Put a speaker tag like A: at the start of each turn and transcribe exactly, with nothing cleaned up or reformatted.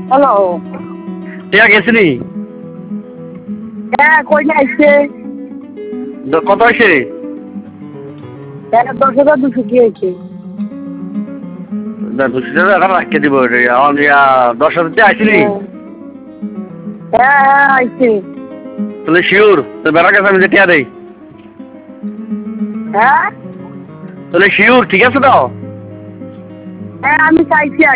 A: Hello.
B: টিয়া গেছিনি?
A: হ্যাঁ, কই না আইছে?
B: দ- কত হয়েছে?
A: হ্যাঁ, দশ হাজার দুশো কি হয়েছে?
B: না, দুশো টাকা এখন রাখতে দিব রে। আমার ইয়া দশ হাজার টাকা আইসিনি?
A: হ্যাঁ হ্যাঁ হ্যাঁ আইছে।
B: তাহলে শিওর তো বেড়া গেছে আমি যে টিয়া দেই।
A: হ্যাঁ
B: তাহলে শিওর ঠিক আছে তো?
A: হ্যাঁ আমি চাইছি